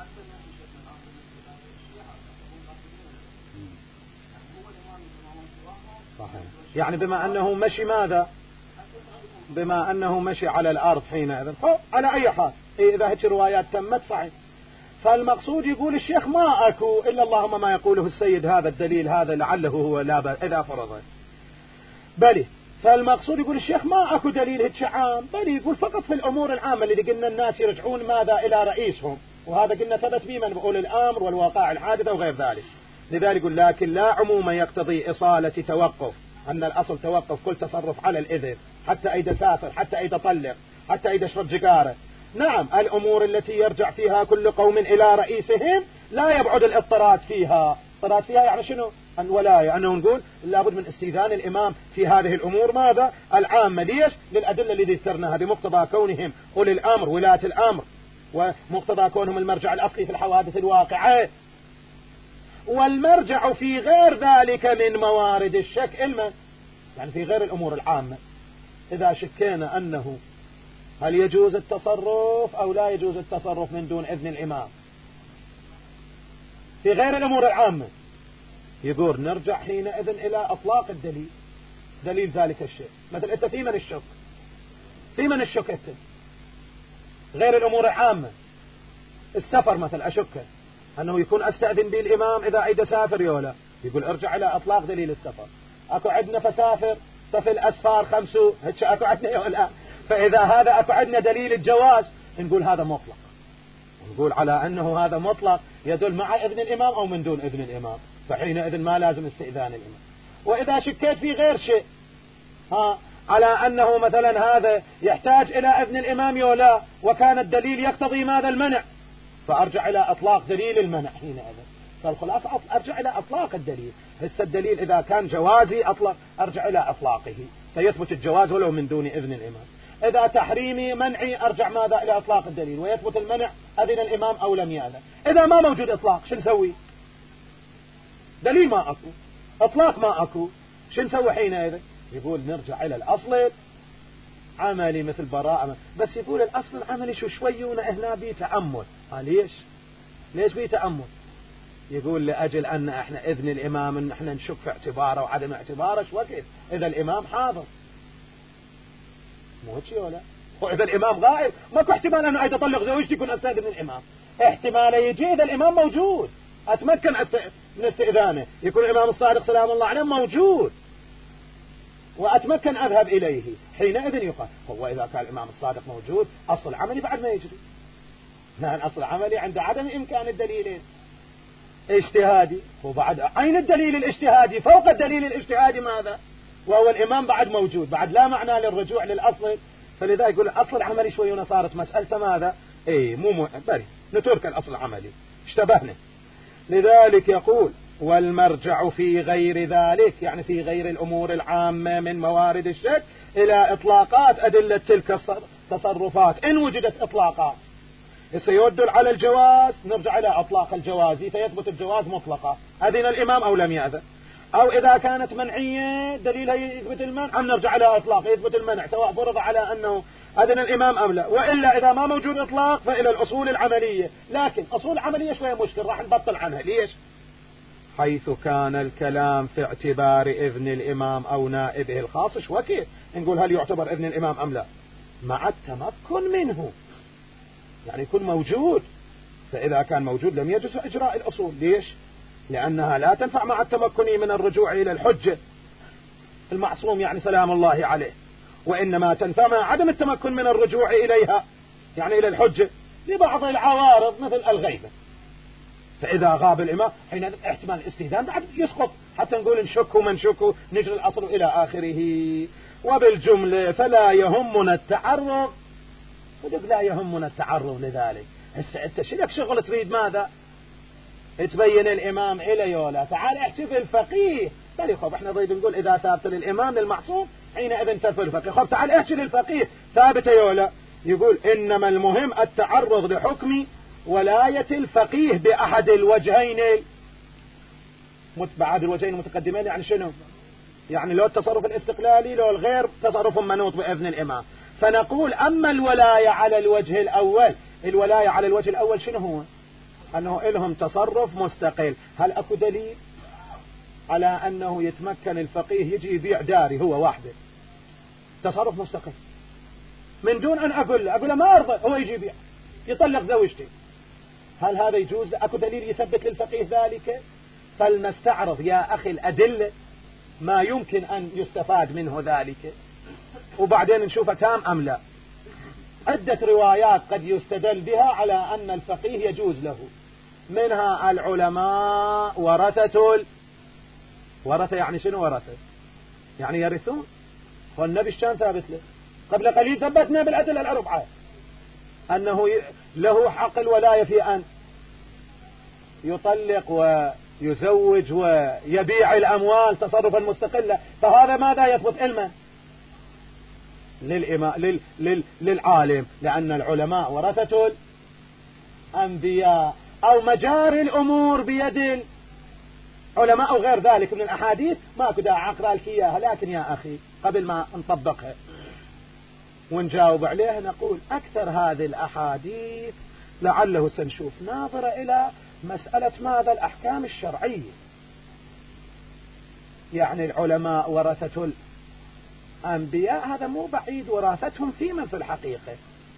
صحيح. يعني بما أنه مشي ماذا، بما أنه مشي على الأرض حينئذ على أي حال، إيه إذا هيك روايات تمت صحيح. فالمقصود يقول الشيخ ما أكو إلا اللهم ما يقوله السيد هذا الدليل هذا لعله هو لا بأس إذا فرضه بلي. فالمقصود يقول الشيخ ما أكو دليل هيك عام، بل يقول فقط في الأمور العامة اللي قلنا الناس يرجعون ماذا إلى رئيسهم، وهذا قلنا ثبت به من بقول الأمر والواقع الحادثة وغير ذلك. لذلك يقول لكن لا عموما يقتضي إصالة توقف، أن الأصل توقف كل تصرف على الإذن، حتى أيد سافر، حتى أيد طلق، حتى أيد شرب جكارة. نعم الأمور التي يرجع فيها كل قوم إلى رئيسهم لا يبعد الاضطراد فيها. اضطراد فيها يعني شنو؟ الولاية، أنه نقول لابد من استئذان الإمام في هذه الأمور ماذا العامة. ليش؟ للأدلة التي ذكرناها بمقتضى كونهم أولي الأمر ولاة الأمر، ومقتضى كونهم المرجع الأصلي في الحوادث الواقعة. والمرجع في غير ذلك من موارد الشك علما، يعني في غير الأمور العامة إذا شكينا أنه هل يجوز التصرف أو لا يجوز التصرف من دون إذن الإمام في غير الأمور العامة، يقول نرجع حينئذ إلى أطلاق الدليل، دليل ذلك الشيء. مثل أنت في من الشك، في من الشك أنت غير الأمور العامة، السفر مثل أشك أنه يكون أستأذن به الإمام إذا أيد سافر يولا، يقول ارجع إلى أطلاق دليل السفر. أكو عندنا فسافر ففي الأسفار خمسو هتش أكو عندنا يولا، فإذا هذا أكو عندنا دليل الجواز نقول هذا مطلق، نقول على أنه هذا مطلق يدل مع إذن الإمام أو من دون إذن الإمام، فحينئذ ما لازم استئذان الإمام. وإذا شكيت في غير شيء ها على أنه مثلا هذا يحتاج إلى إذن الإمام يولا، وكان الدليل يقتضي ماذا المنع، فأرجع إلى أطلاق دليل المنع حينئذ. فالخلاصة أرجع إلى أطلاق الدليل. هسه الدليل إذا كان جوازي أطلق أرجع إلى أطلاقه فيثبت الجواز ولو من دون إذن الإمام. إذا تحريمي منعي أرجع ماذا إلى أطلاق الدليل ويثبت المنع أذن الإمام أو لم يأذن. إذا ما موجود إطلاق شو نسوي؟ دليل ما أكو، إطلاق ما أكو، شو نسوي حينئذ؟ يقول نرجع إلى الأصل عملي مثل براءة، بس يقول الأصل العملي شو شويونا هنا بيه تأمل. ها ليش؟ ليش بيه تأمل؟ يقول لأجل أن احنا إذن الإمام ان احنا نشك في اعتباره وعدم اعتباره شو وقت إذا الإمام حاضر، مو هيك ولا؟ وإذا الإمام غائب ماكو احتمال أنه يتطلق زوجتي يكون أستأذن من الإمام، احتمال يجي إذا الإمام موجود أتمكن من استئذانه، يكون الإمام الصادق سلام الله عليه موجود وأتمكن أذهب إليه، حينئذ يقال هو إذا كان الإمام الصادق موجود أصل عملي بعد ما يجري، لأن أصل عملي عند عدم إمكان الدليلين اجتهادي، وبعد عين الدليل الاجتهادي فوق الدليل الاجتهادي ماذا؟ وهو الإمام بعد موجود، بعد لا معنى للرجوع للأصل. فلذا يقول الأصل العملي شوي صارت مسألة ماذا؟ إيه مو مو بري نترك الأصل العملي اشتبهنا. لذلك يقول والمرجع في غير ذلك يعني في غير الأمور العامة من موارد الشك إلى إطلاقات أدلة تلك التصرفات إن وجدت إطلاقات سيدل على الجواز نرجع إلى أطلاق الجواز فيثبت الجواز مطلقا أذن الإمام أو لم يأذن أو إذا كانت منعية دليلها يثبت المنع أم نرجع إلى أطلاق يثبت المنع سواء فرض على أنه أذن الإمام أم لا وإلا إذا ما موجود إطلاق فإلى الأصول العملية لكن أصول العملية شوية مشكل راح نبطل عنها ليش حيث كان الكلام في اعتبار إذن الإمام أو نائبه الخاص وكيف نقول هل يعتبر إذن الإمام أم لا مع التمكن منه يعني يكون موجود فإذا كان موجود لم يجوز إجراء الأصول ليش لأنها لا تنفع مع التمكن من الرجوع إلى الحجة المعصوم يعني سلام الله عليه وإنما تنفع مع عدم التمكن من الرجوع إليها يعني إلى الحجة لبعض العوارض مثل الغيبة فإذا غاب الإمام حين احتمال الاستهدام بعد يسقط حتى نقول نشك ومن شك نجري الأصل إلى آخره وبالجملة فلا يهمنا التعرض ودق لا يهمنا التعرض لذلك هسه انت شلك شغل تريد ماذا تبين الإمام إلى يولا تعال احتفل الفقيه بل خب احنا نريد نقول إذا ثابت للإمام للمعصوم حينئذ تثبت الفقيه خب تعال احتفل الفقيه ثابت يولا يقول إنما المهم التعرض لحكم ولاية الفقيه بأحد الوجهين بعد الوجهين المتقدمين يعني شنو يعني لو التصرف الاستقلالي لو الغير تصرف منوط بإذن الإمام فنقول أما الولاية على الوجه الأول الولاية على الوجه الأول شنو هو أنه إلهم تصرف مستقل هل أكو دليل على أنه يتمكن الفقيه يجي يبيع داري هو واحده تصرف مستقل من دون أن أقول له أقول له ما أرضى هو يجي يبيع يطلق زوجتي هل هذا يجوز أكو دليل يثبت للفقيه ذلك فلنستعرض يا أخي الأدلة ما يمكن أن يستفاد منه ذلك وبعدين نشوفه تام أم لا عدة روايات قد يستدل بها على أن الفقيه يجوز له منها العلماء ورثة ال... ورثة يعني شنو ورثة يعني يرثون والنبي الشان ثابت له قبل قليل ثبتنا بالأدلة الأربعة أنه له حق الولاية في أن يطلق ويزوج ويبيع الأموال تصرفا مستقلة فهذا ماذا يثبت علما للإماء لل لل للعالم لأن العلماء ورثة الأنبياء أو مجاري الأمور بيد العلماء أو غير ذلك من الأحاديث ما كدا عقرأ لك إياها لكن يا أخي قبل ما نطبقها ونجاوب عليها نقول أكثر هذه الأحاديث لعله سنشوف ناظرة إلى مسألة ماذا الأحكام الشرعية يعني العلماء ورثة الأنبياء هذا مو بعيد وراثتهم في من في الحقيقة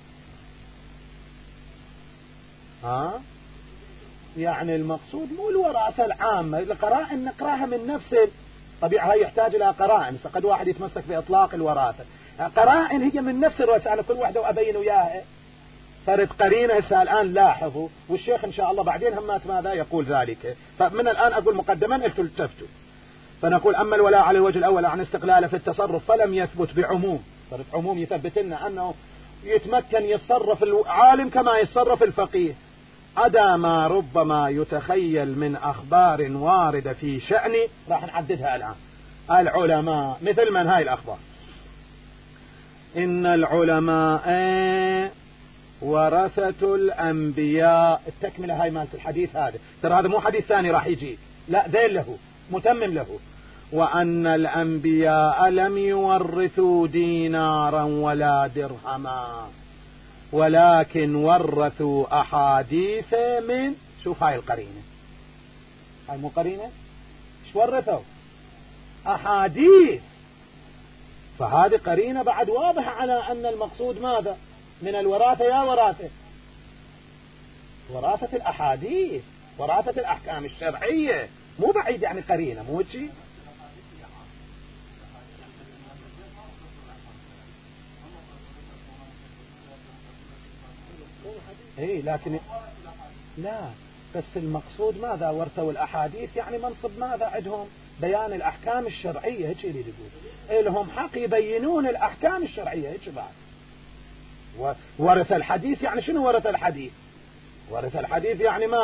ها يعني المقصود مو الوراثة العامة القرائن نقراها من نفس طبيعة هي يحتاج إلى قرائن قد واحد يتمسك بإطلاق الوراثة قرائن هي من نفس الوراثة على كل واحدة وأبين وياها فرد قرينة هسه الآن لاحظوا والشيخ إن شاء الله بعدين همات ماذا يقول ذلك فمن الآن أقول مقدما أنتم التفتوا فنقول أما الولاء على الوجه الأول عن استقلاله في التصرف فلم يثبت بعموم فرد عموم يثبت لنا أنه يتمكن يتصرف العالم كما يتصرف الفقيه عدا ما ربما يتخيل من أخبار واردة في شأن راح نعددها الآن العلماء مثل من هاي الأخبار إن العلماء ورثة الأنبياء التكملة هاي مالت الحديث هذا ترى هذا مو حديث ثاني راح يجي لا ذيل له متمم له وأن الأنبياء لم يورثوا دينارا ولا درهما ولكن ورثوا أحاديث من شوف هاي القرينة هاي مو قرينة ايش ورثوا أحاديث فهذه قرينة بعد واضحة على أن المقصود ماذا من الوراثة يا وراثة وراثة الأحاديث وراثة الأحكام الشرعية مو بعيد يعني قرينة مو شيء ايه لكن لا بس المقصود ماذا ورثوا الأحاديث يعني منصب ماذا عندهم بيان الأحكام الشرعية هيك يريد يقول لهم حق يبينون الأحكام الشرعية هيك بعد ورث الحديث يعني شنو ورث الحديث ورث الحديث يعني ماذا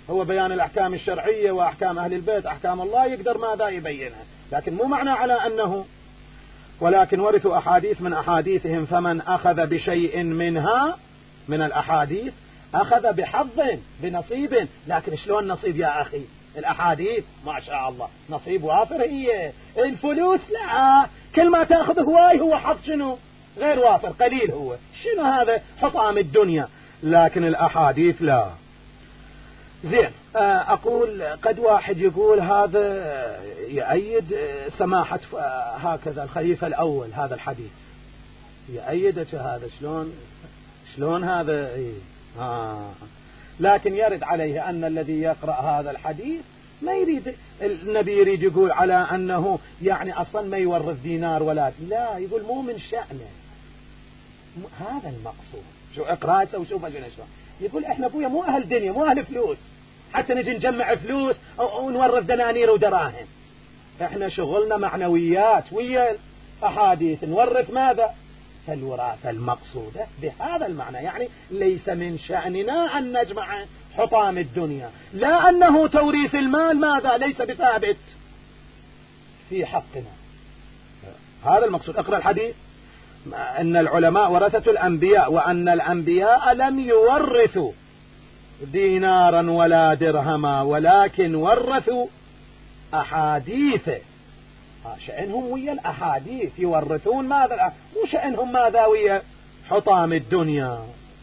هو بيان الأحكام الشرعية وأحكام أهل البيت أحكام الله يقدر ماذا يبينها، لكن مو معنى على أنه ولكن ورثوا أحاديث من أحاديثهم فمن أخذ بشيء منها من الأحاديث أخذ بحظ بنصيب. لكن شلون نصيب يا أخي؟ الأحاديث ما شاء الله نصيب وافر، هي الفلوس لا، كل ما تأخذ هواي هو حظ شنو غير وافر قليل، هو شنو هذا حطام الدنيا. لكن الأحاديث لا. زين، أقول قد واحد يقول هذا يؤيد سماحة هكذا الخليفة الأول، هذا الحديث يؤيدك هذا، شلون شلون هذا إيه؟ آه. لكن يرد عليه أن الذي يقرأ هذا الحديث ما يريد النبي يريد يقول على أنه يعني أصلا ما يورث دينار ولا لا، يقول مو من شأنه، هذا المقصود. شو اقرأ وشوف أجل شلون يقول احنا ابويا مو أهل دنيا مو أهل فلوس حتى نجي نجمع فلوس ونورث دنانير ودراهم، احنا شغلنا معنويات ويا أحاديث نورث ماذا؟ فالوراثة المقصودة بهذا المعنى، يعني ليس من شأننا أن نجمع حطام الدنيا، لا أنه توريث المال ماذا ليس بثابت في حقنا، هذا المقصود. اقرأ الحديث: أن العلماء ورثة الأنبياء وأن الأنبياء لم يورثوا دينارا ولا درهما ولكن ورثوا أحاديث. شأنهم ويا الأحاديث يورثون ماذا، مو شأنهم ماذا ويا حطام الدنيا.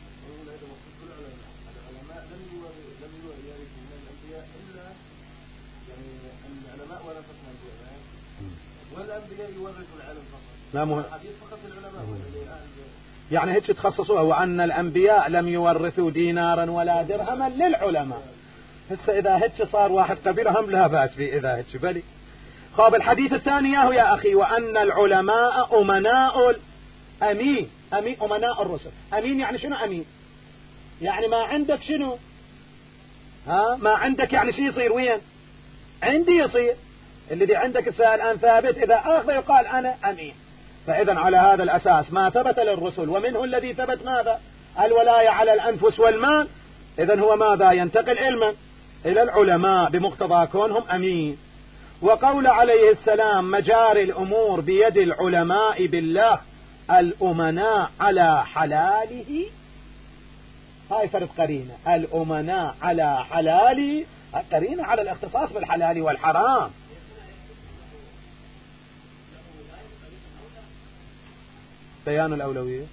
لا مهم. يعني هيك تخصصوها، وأن الأنبياء لم يورثوا دينارا ولا درهما للعلماء. هسه إذا هيك صار واحد قبيلة هم لا بأس به إذا هيك بلي. خاب الحديث الثاني ياهو يا أخي: وأن العلماء أمناء أمين. أمين أمناء الرسل. أمين يعني شنو أمين؟ يعني ما عندك شنو ها ما عندك يعني شي يصير وين عندي يصير. الذي عندك الآن ثابت، إذا أخذ يقال أنا أمين. فإذا على هذا الأساس ما ثبت للرسل ومنه الذي ثبت ماذا؟ الولاية على الأنفس والمال. إذن هو ماذا ينتقل علما إلى العلماء بمقتضى كونهم أمين. وقول عليه السلام: مجاري الأمور بيد العلماء بالله الأمناء على حلاله. هاي فرق قرينة، الأمناء على حلاله، قرينة على الاختصاص بالحلال والحرام. بيان الأولوية.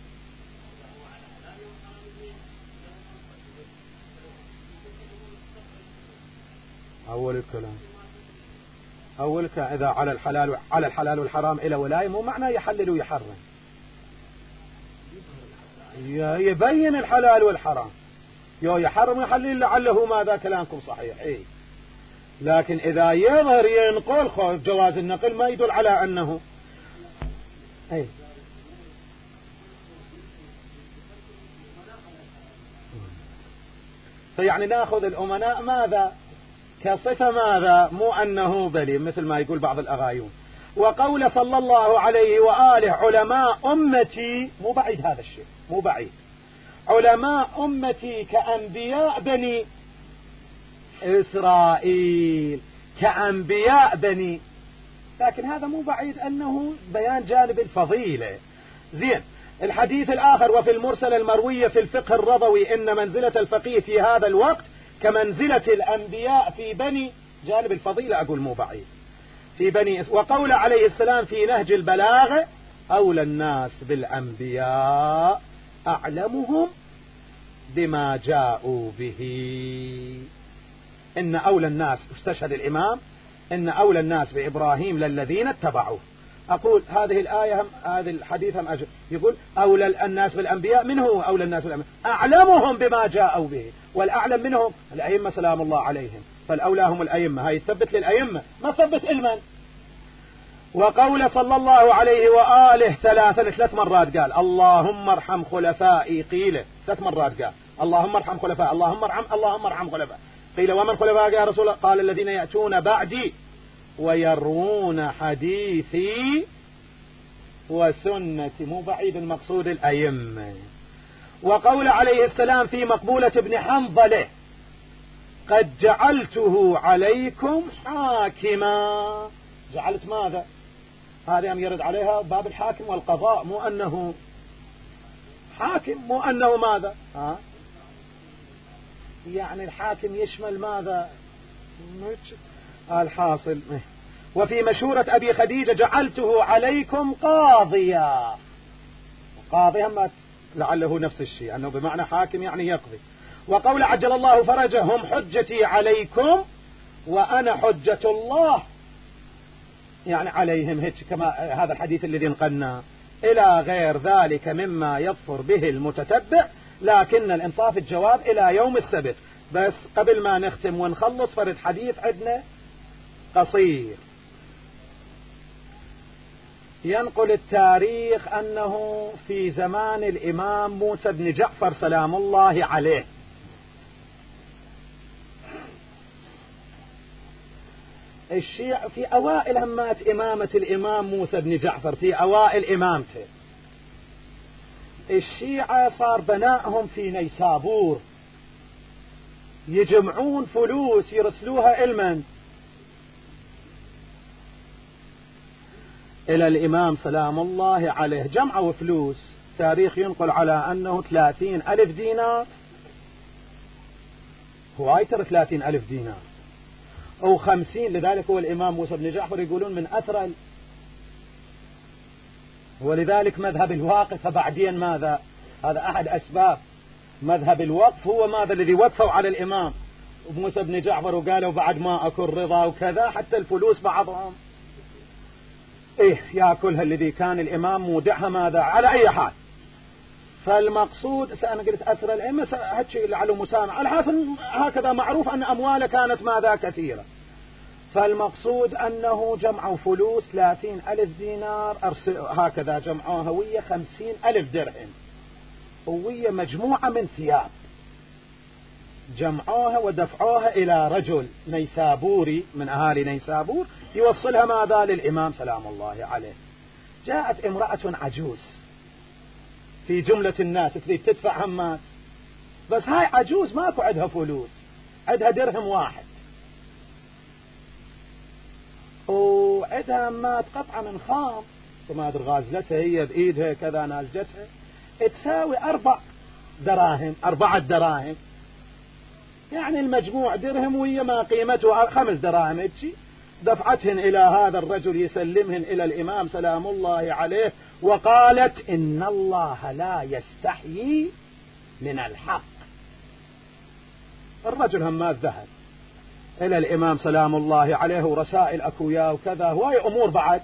أول الكلام أول الكلام إذا على الحلال على الحلال والحرام إلى ولاية، مو معنى يحلل ويحرم، يبين الحلال والحرام، يو يحرم ويحلل لعله ماذا كلامكم صحيح. إيه لكن إذا يظهر ينقل خوف جواز النقل ما يدل على أنه إيه فيعني ناخذ الأمناء ماذا كصفة ماذا مو أنه بلي مثل ما يقول بعض الأغايون. وقول صلى الله عليه وآله: علماء أمتي، مو بعيد هذا الشيء مو بعيد، علماء أمتي كأنبياء بني إسرائيل، كأنبياء بني، لكن هذا مو بعيد أنه بيان جانب الفضيلة. زين، الحديث الآخر: وفي المرسل المروية في الفقه الرضوي إن منزلة الفقيه في هذا الوقت كمنزلة الأنبياء في بني، جانب الفضيلة أقول مو بعيد في بني. وقول عليه السلام في نهج البلاغة: أولى الناس بالأنبياء أعلمهم بما جاءوا به. إن أولى الناس، استشهد الإمام: إن أولى الناس بإبراهيم للذين اتبعوه. أقول هذه الآية هم هذه الحديث هم أجل يقول أولى الناس بالأنبياء. من هو أولى الناس بالأنبياء؟ أعلمهم بما جاءوا به، والأعلم منهم الأئمة سلام الله عليهم، فالأولى هم الأئمة. هاي تثبت للأئمة ما تثبت علما. وقول صلى الله عليه وآله ثلاثا، ثلاث مرات قال: اللهم ارحم خلفائي. قيل ثلاث مرات قال: اللهم ارحم خلفائي، اللهم ارحم اللهم ارحم خلفائي. قيل: ومن خلفائي يا رسول الله؟ قال: الذين يأتون بعدي ويرون حديثي وسنتي. مو بعيد المقصود الأئمة. وقول عليه السلام في مقبولة ابن حنظلة: قد جعلته عليكم حاكما. جعلت ماذا؟ هذا هم يرد عليها باب الحاكم والقضاء، مو أنه حاكم، مو أنه ماذا؟ ها؟ يعني الحاكم يشمل ماذا؟ الحاصل. وفي مشورة أبي خديجة جعلته عليكم قاضيا. قاضي هم لعله نفس الشيء، أنه بمعنى حاكم يعني يقضي. وقول عجل الله فرجه هم حجتي عليكم وأنا حجة الله، يعني عليهم، هيك كما هذا الحديث الذي نقلنا إلى غير ذلك مما يظفر به المتتبع، لكن الإنصاف الجواب إلى يوم السبت. بس قبل ما نختم ونخلص فرد حديث عندنا قصير. ينقل التاريخ أنه في زمان الإمام موسى بن جعفر سلام الله عليه الشيعة في أوائل همات إمامة الإمام موسى بن جعفر، في أوائل إمامته الشيعة صار بنائهم في نيسابور، يجمعون فلوس يرسلوها إلمن؟ إلى الإمام سلام الله عليه. جمعوا فلوس، تاريخ ينقل على أنه ثلاثين ألف دينار، هو أيتر ثلاثين ألف دينار أو خمسين. لذلك هو الإمام موسى بن جعفر يقولون من أثر، ولذلك مذهب الواقف بعدين ماذا؟ هذا أحد أسباب مذهب الوقف، هو ماذا الذي وقفوا على الإمام موسى بن جعفر وقالوا بعد ما أكل رضا وكذا، حتى الفلوس بعضهم إيه يأكلها الذي كان الإمام مودعها ماذا. على أي حال، فالمقصود أنا قلت أثر الأئمة هاتشي لعله مسامع، الحاصل هكذا معروف أن أمواله كانت ماذا كثيرة. فالمقصود أنه جمعوا فلوس ثلاثين ألف دينار، هكذا جمعوها ويا خمسين ألف درهم ويا مجموعة من ثياب، جمعوها ودفعوها إلى رجل نيسابوري من أهالي نيسابور يوصلها ماذا للإمام سلام الله عليه. جاءت امرأة عجوز في جملة الناس تريد تدفع همات، بس هاي عجوز ماكو عندها فلوس، عندها درهم واحد وعندها همات قطعة من خام، ما أدري غازلتها هي بإيدها كذا نازجتها، تساوي أربع دراهم، أربعة دراهم، يعني المجموع درهم وهي ما قيمته خمس دراهم. اتشي دفعتهن إلى هذا الرجل يسلمهن إلى الإمام سلام الله عليه، وقالت إن الله لا يستحيي من الحق. الرجل همات ذهب إلى الإمام سلام الله عليه ورسائل أكويا وكذا هواي أمور بعد.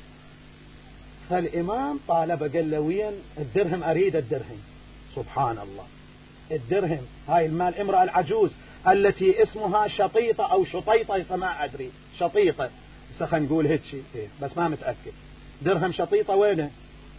فالإمام طالب قال له وين الدرهم؟ أريد الدرهم. سبحان الله، الدرهم هاي المال. امرأة العجوز التي اسمها شطيطة أو شطيطة ما أدري، شطيطة سخن نقول هيك شيء إيه بس ما متأكد. درهم شطيطة وينه؟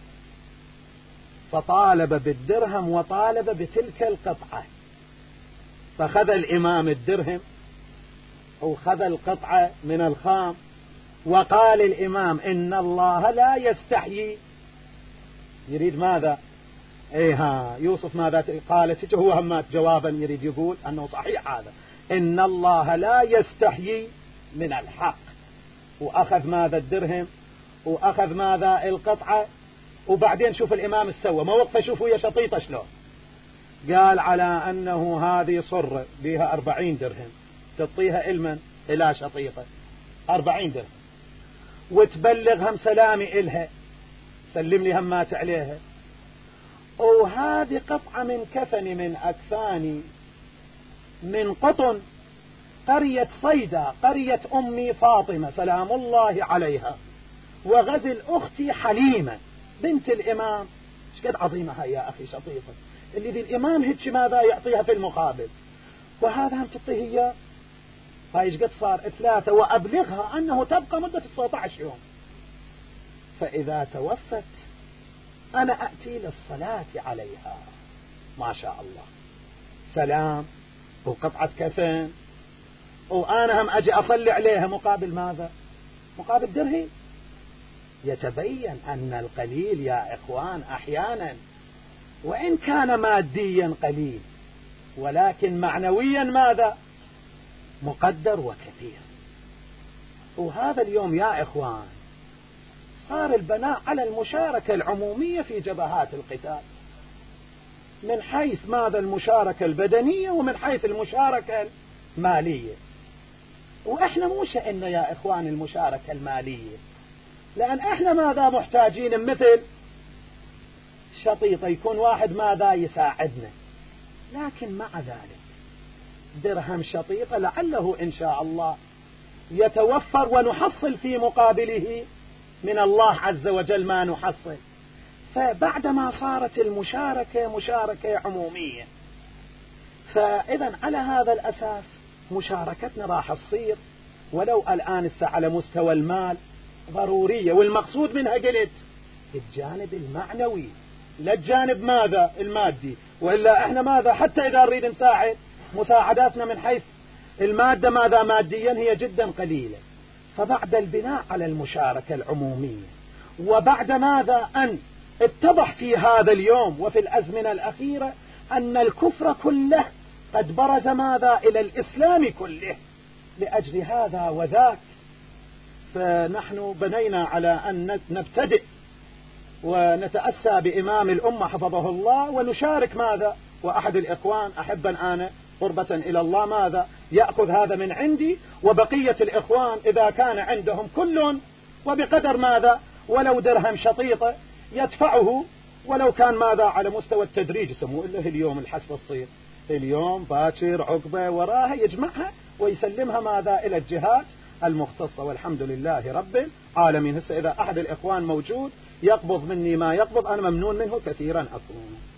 فطالب بالدرهم وطالب بتلك القطعة، فخذ الإمام الدرهم وخذ القطعة من الخام، وقال الإمام إن الله لا يستحيي. يريد ماذا؟ ايها يوسف ماذا قالت؟ هو همات جوابا يريد يقول انه صحيح هذا، ان الله لا يستحيي من الحق. واخذ ماذا؟ الدرهم، واخذ ماذا؟ القطعة. وبعدين شوف الامام السوى ما وقف، شوفوا يا شطيطة شلون قال على انه هذه صر بها أربعين درهم تعطيها المن الى شطيطة أربعين درهم، وتبلغهم سلامي إلها، سلم لي همات عليها. وهذه قطعة من كفن من أكفاني من قطن قرية صيدا، قرية أمي فاطمة سلام الله عليها، وغزل أختي حليمة بنت الإمام. ايش قد عظيمة هاي يا أخي شطيطة، اللي ذي الإمام هيك ماذا يعطيها في المقابل، وهذا هم تعطيه إياه. هاي ايش قد صار؟ ثلاثة. وأبلغها أنه تبقى مدة تسعة عشر يوم، فإذا توفت أنا أأتي للصلاة عليها. ما شاء الله، سلام وقطعة كفن، وأنا هم أجي أصلي عليها مقابل ماذا؟ مقابل درهم. يتبين أن القليل يا إخوان أحيانا وإن كان ماديا قليل ولكن معنويا ماذا؟ مقدر وكثير. وهذا اليوم يا إخوان صار البناء على المشاركة العمومية في جبهات القتال، من حيث ماذا المشاركة البدنية ومن حيث المشاركة المالية. وإحنا مو شأننا يا إخوان المشاركة المالية، لأن إحنا ماذا محتاجين مثل شطيطة يكون واحد ماذا يساعدنا، لكن مع ذلك درهم شطيطة لعله إن شاء الله يتوفر ونحصل في مقابله من الله عز وجل ما نحصل. فبعدما صارت المشاركة مشاركة عمومية، فإذا على هذا الأساس مشاركتنا راح تصير ولو الآن على مستوى المال ضرورية، والمقصود منها قلت الجانب المعنوي لا الجانب ماذا المادي. وإلا احنا ماذا حتى إذا نريد نساعد مساعداتنا من حيث المادة ماذا ماديا هي جدا قليلة. فبعد البناء على المشاركة العمومية، وبعد ماذا أن اتضح في هذا اليوم وفي الأزمنة الأخيرة أن الكفر كله قد برز ماذا إلى الإسلام كله، لأجل هذا وذاك فنحن بنينا على أن نبتدئ ونتأسى بإمام الأمة حفظه الله ونشارك ماذا. وأحد الإخوان أحبا أنا قربة إلى الله ماذا يأخذ هذا من عندي، وبقية الإخوان إذا كان عندهم كل وبقدر ماذا ولو درهم شطيطة يدفعه، ولو كان ماذا على مستوى التدريج يسموه إلا اليوم الحسب الصير اليوم باكر عقبة وراها يجمعها ويسلمها ماذا إلى الجهات المختصة. والحمد لله رب العالمين. هسه إذا أحد الإخوان موجود يقبض مني ما يقبض أنا ممنون منه كثيرا أكون.